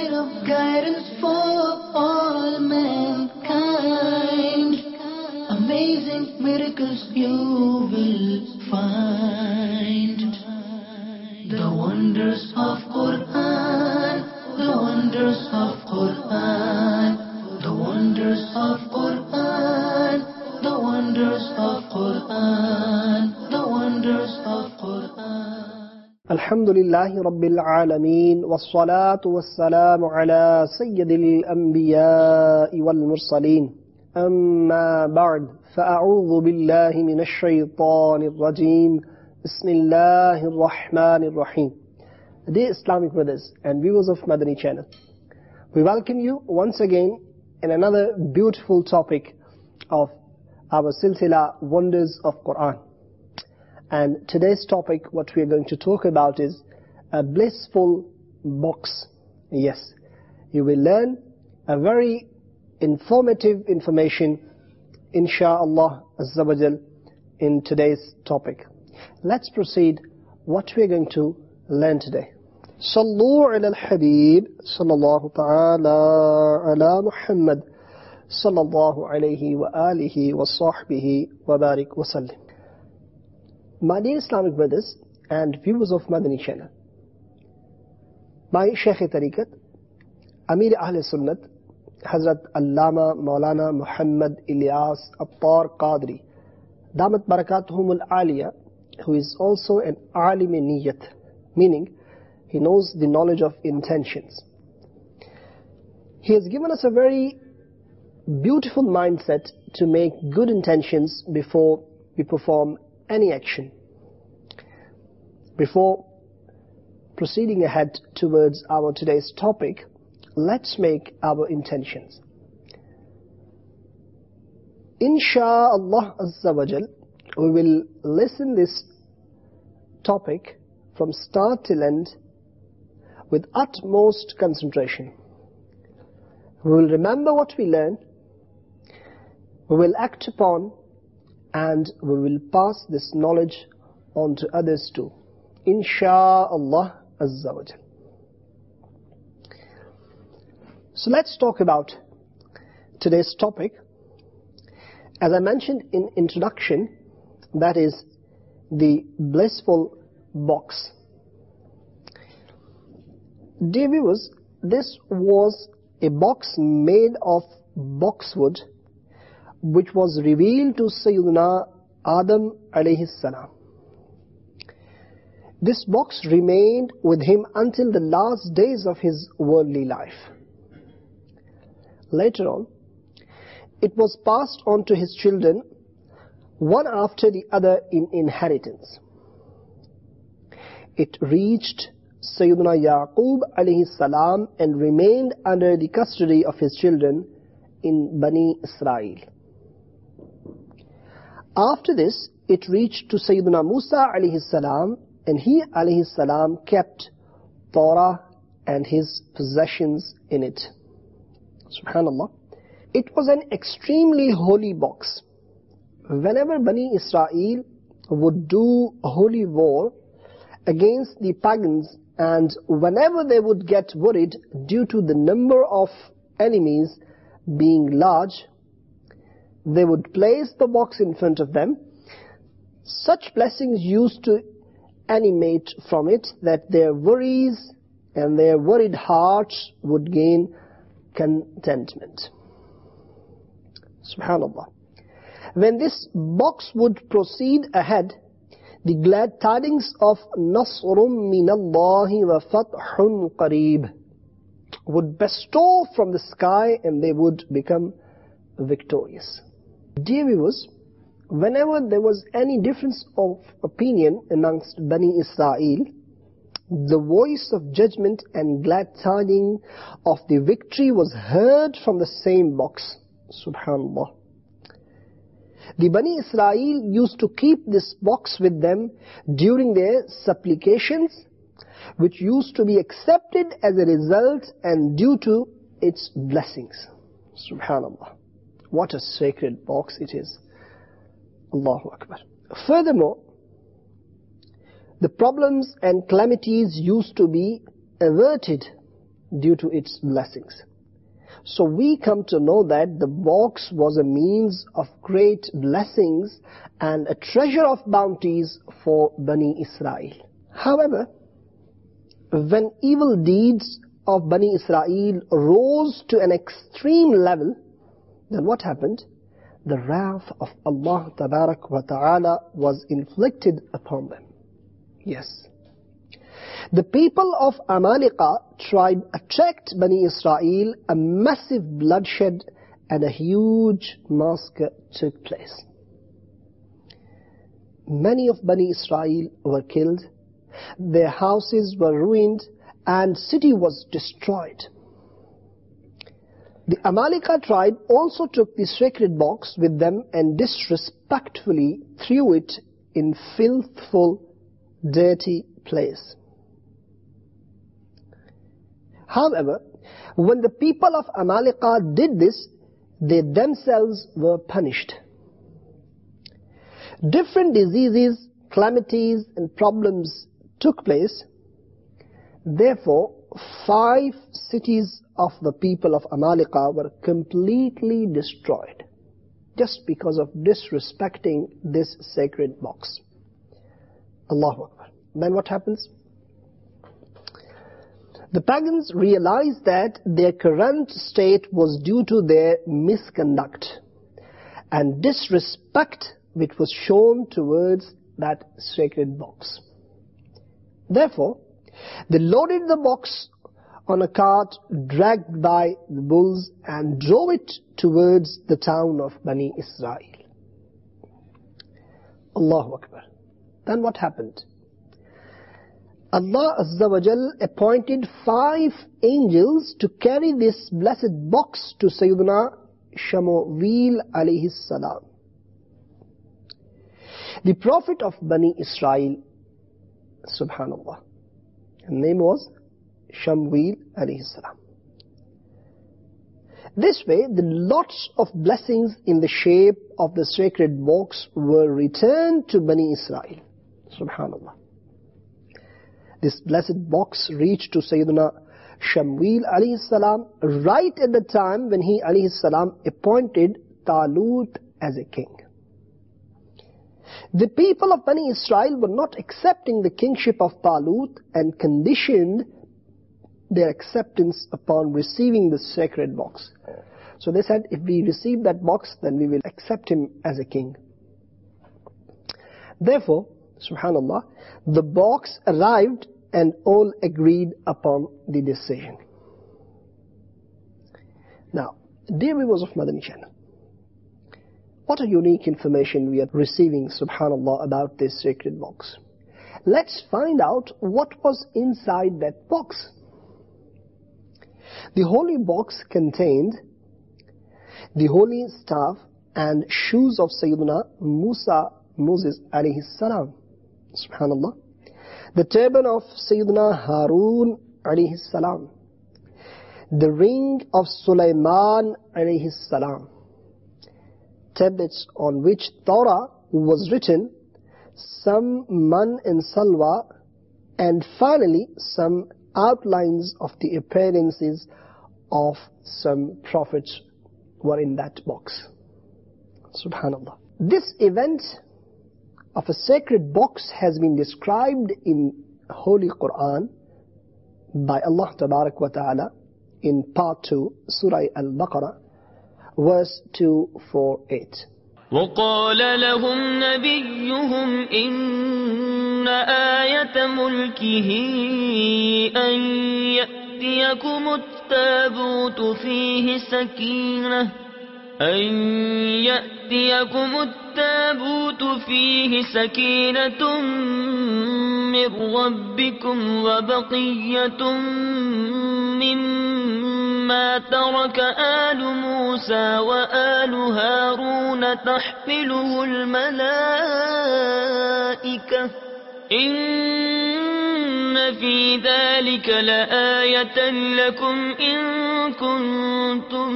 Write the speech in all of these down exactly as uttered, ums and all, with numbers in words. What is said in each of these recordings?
light of guidance for all mankind. Amazing miracles you will find. The wonders of Quran, the wonders of Quran, the wonders of Quran, the wonders of Quran, the wonders of Quran. Alhamdulillahi Rabbil Alameen, wassalatu wassalamu ala sayyidil anbiya'i wal mursaleen. Amma ba'd, fa'a'udhu billahi minash shaytanir rajeem. Bismillahir Rahmanir Rahim. Dear Islamic brothers and viewers of Madani channel, we welcome you once again in another beautiful topic of our silsila Wonders of Quran. And today's topic, what we are going to talk about is a blissful box. Yes, you will learn a very informative information, insha'Allah Azza wa Jal, in today's topic. Let's proceed what we are going to learn today. Sallu ala al-Habib, sallallahu ta'ala ala Muhammad, sallallahu alayhi wa alihi wa sahbihi wa barik wa sallim. My dear Islamic brothers and viewers of Madani channel, my Shaykh-e-Tariqat, Amir Ahl Sunnat, Hazrat Allama Maulana Muhammad Ilyas Attar Qadri, Damat Barakatuhum al-Aliyah, who is also an alim-e-niyat, meaning he knows the knowledge of intentions. He has given us a very beautiful mindset to make good intentions before we perform any action. Before proceeding ahead towards our today's topic, let's make our intentions. Insha'Allah Azza wa Jal, we will listen this topic from start till end with utmost concentration. We will remember what we learn, we will act upon, and we will pass this knowledge on to others too. Insha'Allah Azza wa Jal. So let's talk about today's topic. As I mentioned in introduction, that is the blissful box. Dear viewers, this was a box made of boxwood which was revealed to Sayyidina Adam alayhi salam. This box remained with him until the last days of his worldly life. Later on, it was passed on to his children, one after the other in inheritance. It reached Sayyidina Yaqub alayhi salam and remained under the custody of his children in Bani Israel. After this, it reached to Sayyidina Musa alayhi salam, and he alayhi salam kept Torah and his possessions in it. Subhanallah. It was an extremely holy box. Whenever Bani Israel would do a holy war against the pagans, and whenever they would get worried due to the number of enemies being large, they would place the box in front of them. Such blessings used to emanate from it that their worries and their worried hearts would gain contentment. Subhanallah. When this box would proceed ahead, the glad tidings of Nasrum minallahi wa fathun qareeb would bestow from the sky, and they would become victorious. Dear viewers, whenever there was any difference of opinion amongst Bani Israel, the voice of judgment and glad tidings of the victory was heard from the same box. Subhanallah. The Bani Israel used to keep this box with them during their supplications, which used to be accepted as a result and due to its blessings. Subhanallah. What a sacred box it is. Allahu Akbar. Furthermore, the problems and calamities used to be averted due to its blessings. So we come to know that the box was a means of great blessings and a treasure of bounties for Bani Israel. However, when evil deeds of Bani Israel rose to an extreme level, then what happened? The wrath of Allah Tabarak wa Ta'ala was inflicted upon them. Yes. The people of Amalika tribe attacked Bani Israel, a massive bloodshed and a huge massacre took place. Many of Bani Israel were killed, their houses were ruined, and city was destroyed. The Amalika tribe also took the sacred box with them and disrespectfully threw it in filthful, dirty place. However, when the people of Amalika did this, they themselves were punished. Different diseases, calamities, and problems took place. Therefore, five cities of the people of Amalika were completely destroyed just because of disrespecting this sacred box. Allahu Akbar. Then what happens? The pagans realized that their current state was due to their misconduct and disrespect which was shown towards that sacred box. Therefore, they loaded the box on a cart dragged by the bulls and drove it towards the town of Bani Israel. Allahu Akbar. Then what happened? Allah Azza wa Jal appointed five angels to carry this blessed box to Sayyidina Shamuel alayhi salam. The prophet of Bani Israel, subhanallah, his name was Shamuel alayhi salam. This way, the lots of blessings in the shape of the sacred box were returned to Bani Israel. Subhanallah. This blessed box reached to Sayyidina Shamuel alayhi salam right at the time when he alayhi salam appointed Talut as a king. The people of Bani Israel were not accepting the kingship of Talut and conditioned their acceptance upon receiving the sacred box. So they said, if we receive that box, then we will accept him as a king. Therefore, subhanallah, the box arrived and all agreed upon the decision. Now, dear viewers of Madani Channel, what a unique information we are receiving, subhanallah, about this sacred box. Let's find out what was inside that box. The holy box contained the holy staff and shoes of Sayyidina Musa, Moses alayhi salam, subhanallah, the turban of Sayyidina Harun alayhi salam, the ring of Sulaiman alayhi salam, tablets on which Torah was written, some man and salwa, and finally some outlines of the appearances of some prophets were in that box. Subhanallah. This event of a sacred box has been described in Holy Quran by Allah Tabarak wa Ta'ala in part two, Surah Al-Baqarah, verse two forty-eight. وقال لهم نبيهم إن آية ملكه أن يأتيكم التابوت فيه سكينة أن يأتيكم التابوت فيه سكينة من ربكم وبقية مما ترك آل موسى وآل هارون تحمله الملائكة إن في ذلك لآية لكم إن كنتم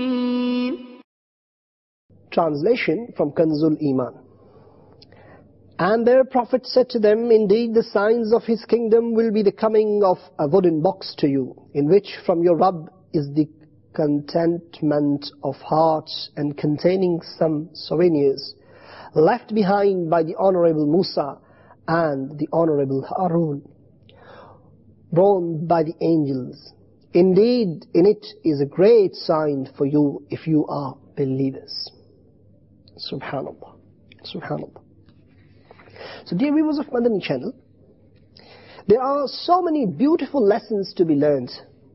مؤمنين. Translation from Kanzul Iman. And their prophet said to them, indeed the signs of his kingdom will be the coming of a wooden box to you, in which from your Rabb is the contentment of hearts and containing some souvenirs left behind by the honorable Musa and the honorable Harun, borne by the angels. Indeed, in it is a great sign for you if you are believers. Subhanallah. Subhanallah. So dear viewers of Madani channel, there are so many beautiful lessons to be learned.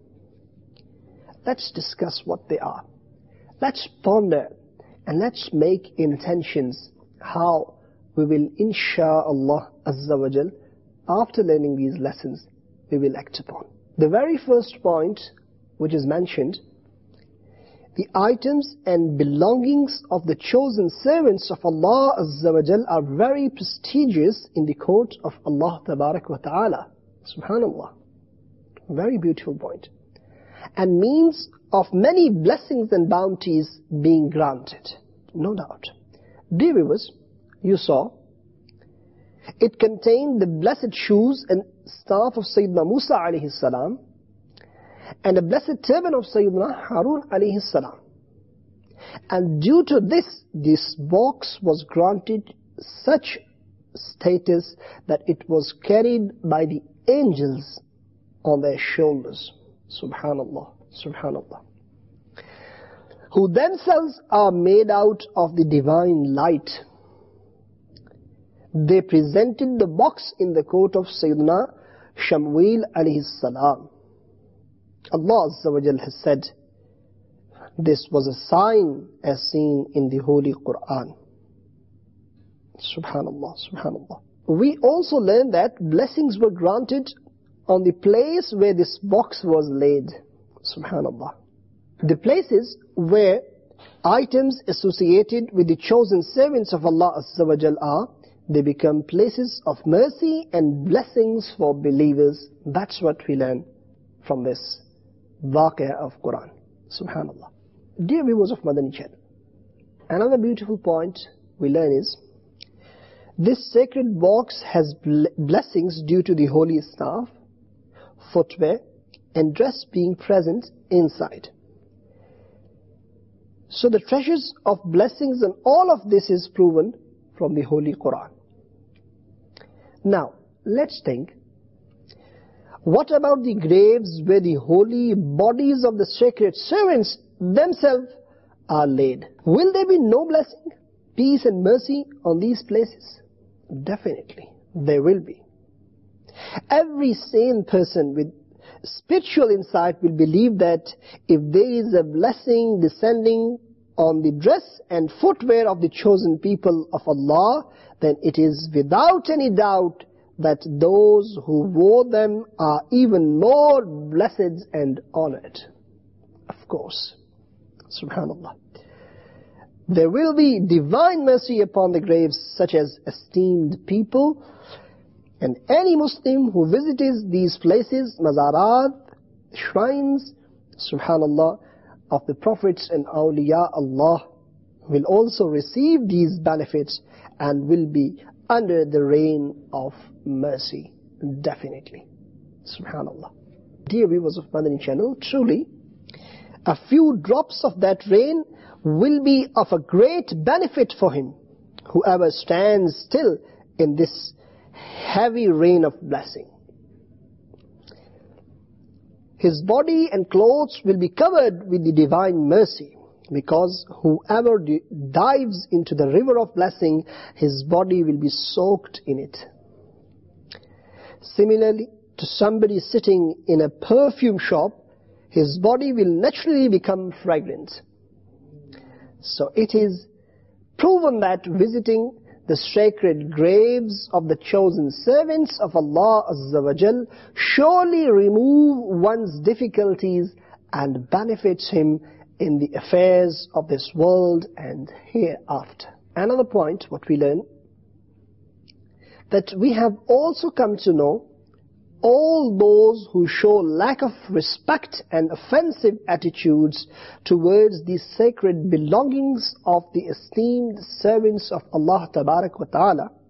Let's discuss what they are. Let's ponder and let's make intentions how we will, insha'Allah Azza wa Jal, after learning these lessons, we will act upon. The very first point which is mentioned, the items and belongings of the chosen servants of Allah Azza wa Jal are very prestigious in the court of Allah Tabarak wa Ta'ala. Subhanallah. Very beautiful point. And means of many blessings and bounties being granted. No doubt. Dear viewers, you saw, it contained the blessed shoes and staff of Sayyidina Musa alayhi salam, and a blessed turban of Sayyidina Harun alayhi salam. And due to this, this box was granted such status that it was carried by the angels on their shoulders. Subhanallah, Subhanallah. Who themselves are made out of the divine light. They presented the box in the court of Sayyidina Shamwil alayhi salam. Allah Azza wa Jal has said, this was a sign as seen in the Holy Quran. Subhanallah, Subhanallah. We also learn that blessings were granted on the place where this box was laid. Subhanallah. The places where items associated with the chosen servants of Allah Azza wa Jal are, they become places of mercy and blessings for believers. That's what we learn from this waqia of Quran. Subhanallah. Dear viewers of Madani channel, another beautiful point we learn is, this sacred box has blessings due to the holy staff, footwear and dress being present inside. So the treasures of blessings and all of this is proven from the Holy Quran. Now, let's think, what about the graves where the holy bodies of the sacred servants themselves are laid? Will there be no blessing, peace and mercy on these places? Definitely, there will be. Every sane person with spiritual insight will believe that if there is a blessing descending on the dress and footwear of the chosen people of Allah, then it is without any doubt that those who wore them are even more blessed and honored. Of course. Subhanallah. There will be divine mercy upon the graves such as esteemed people, and any Muslim who visits these places, mazarat, shrines, subhanallah, of the prophets and awliya Allah, will also receive these benefits and will be under the reign of mercy. Definitely. Subhanallah. Dear viewers of Madani channel, truly, a few drops of that rain will be of a great benefit for him, whoever stands still in this heavy rain of blessing. His body and clothes will be covered with the divine mercy, because whoever dives into the river of blessing, his body will be soaked in it. Similarly, to somebody sitting in a perfume shop, his body will naturally become fragrant. So it is proven that visiting the sacred graves of the chosen servants of Allah Azza wa Jal surely remove one's difficulties and benefits him in the affairs of this world and hereafter. Another point, what we learn, that we have also come to know all those who show lack of respect and offensive attitudes towards the sacred belongings of the esteemed servants of Allah Tabarak wa Ta'ala,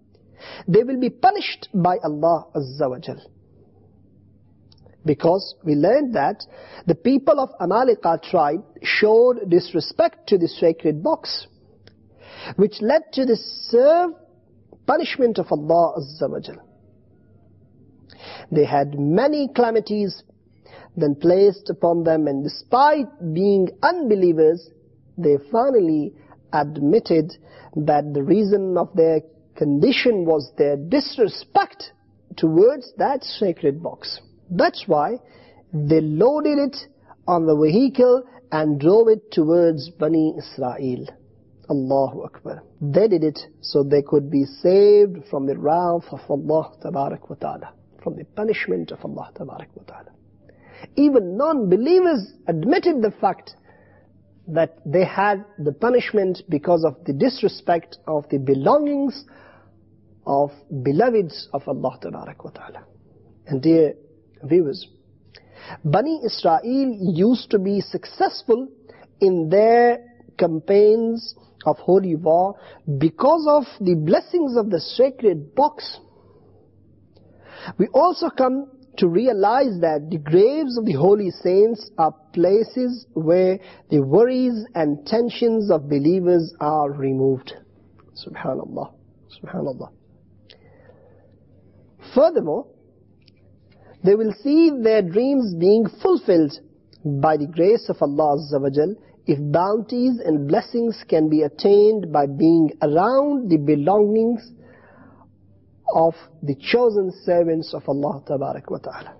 they will be punished by Allah Azza wa Jal. Because we learned that the people of Amalika tribe showed disrespect to the sacred box, which led to the severe punishment of Allah Azza wa Jal. They had many calamities then placed upon them, and despite being unbelievers, they finally admitted that the reason of their condition was their disrespect towards that sacred box. That's why they loaded it on the vehicle and drove it towards Bani Israel. Allahu Akbar. They did it so they could be saved from the wrath of Allah Tabarak wa Ta'ala, from the punishment of Allah Tabarak wa Ta'ala. Even non-believers admitted the fact that they had the punishment because of the disrespect of the belongings of beloveds of Allah Tabarak wa Ta'ala. And dear viewers, Bani Israel used to be successful in their campaigns of holy war because of the blessings of the sacred box. We also come to realize that the graves of the holy saints are places where the worries and tensions of believers are removed. Subhanallah. Subhanallah. Furthermore, they will see their dreams being fulfilled by the grace of Allah Azza wa Jal if bounties and blessings can be attained by being around the belongings of the chosen servants of Allah Tabarak wa Ta'ala.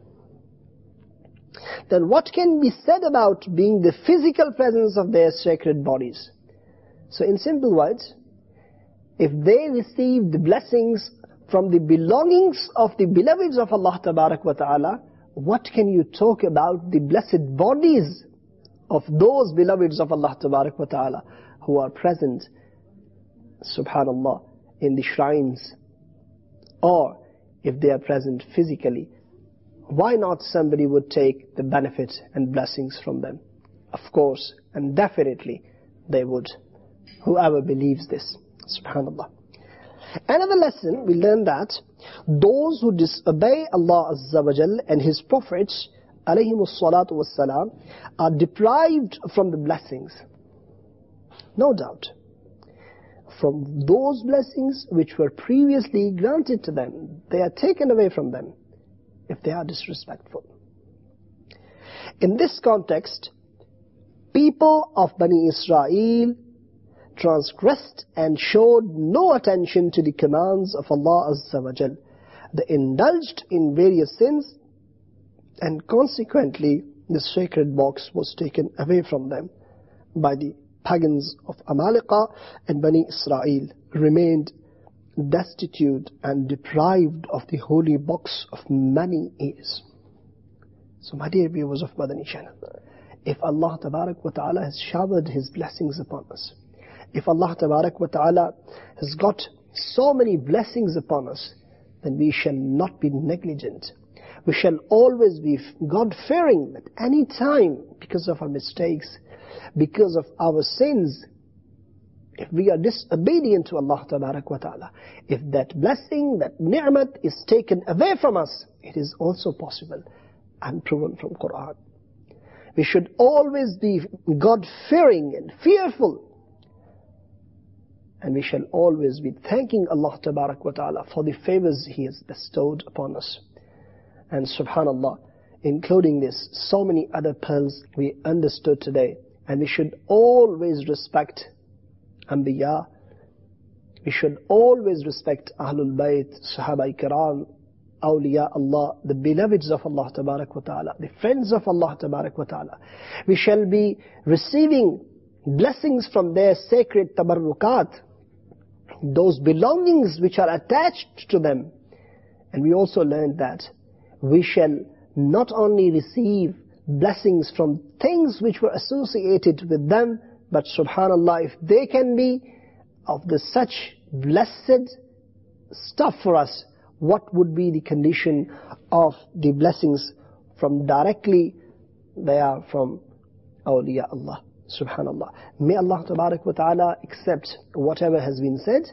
Then what can be said about being the physical presence of their sacred bodies? So in simple words, if they receive the blessings from the belongings of the beloveds of Allah Tabarak wa Ta'ala, what can you talk about the blessed bodies of those beloveds of Allah Tabarak wa Ta'ala who are present, subhanallah, in the shrines, or if they are present physically? Why not somebody would take the benefits and blessings from them? Of course, and definitely they would, whoever believes this, subhanallah. Another lesson, we learn that those who disobey Allah Azza wa Jal and His prophets, alayhimus salatu wassalam, are deprived from the blessings. No doubt. From those blessings which were previously granted to them, they are taken away from them if they are disrespectful. In this context, people of Bani Israel transgressed and showed no attention to the commands of Allah Azza wa Jal. They indulged in various sins, and consequently the sacred box was taken away from them by the pagans of Amalika, and Bani Israel remained destitute and deprived of the holy box of many years. So my dear viewers of Madani Channel, if Allah Tabarak wa Ta'ala has showered His blessings upon us, if Allah Tabarak wa Ta'ala has got so many blessings upon us, then we shall not be negligent. We shall always be God-fearing at any time because of our mistakes, because of our sins. If we are disobedient to Allah Tabarak wa Ta'ala, if that blessing, that ni'mat is taken away from us, it is also possible and proven from Quran. We should always be God-fearing and fearful. And we shall always be thanking Allah Tabarak wa Ta'ala for the favors He has bestowed upon us. And subhanallah, including this, so many other pearls we understood today. And we should always respect Anbiya. We should always respect Ahlul Bayt, Sahaba Ikram, Awliya Allah, the beloveds of Allah Tabarak wa Ta'ala, the friends of Allah Tabarak wa Ta'ala. We shall be receiving blessings from their sacred tabarrukat, those belongings which are attached to them. And we also learned that we shall not only receive blessings from things which were associated with them, but subhanallah, if they can be of the such blessed stuff for us, what would be the condition of the blessings from directly they are from awliya Allah, subhanallah. May Allah Tabarak wa Ta'ala accept whatever has been said.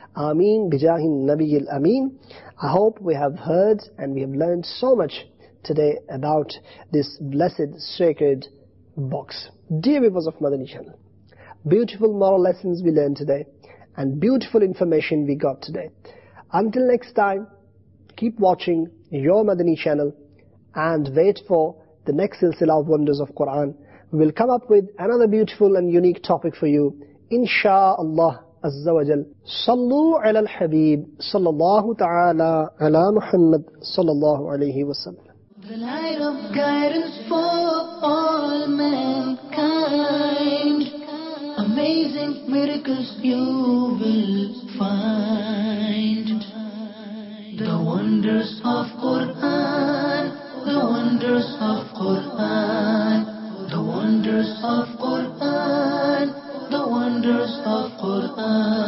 Ameen bijahin Nabiyil Ameen. I hope we have heard and we have learned so much today about this blessed sacred box. Dear viewers of Madani Channel, beautiful moral lessons we learned today and beautiful information we got today. Until next time, keep watching your Madani Channel and wait for the next silsila of wonders of Quran. We will come up with another beautiful and unique topic for you, insha'Allah Azza wa Jal. Sallu ala al-Habib, sallallahu ta'ala ala Muhammad, sallallahu alayhi wa sallam. The light of guidance for all mankind. Amazing miracles you will find. The wonders of Quran, the wonders of Quran, the wonders of Quran, the wonders of Quran.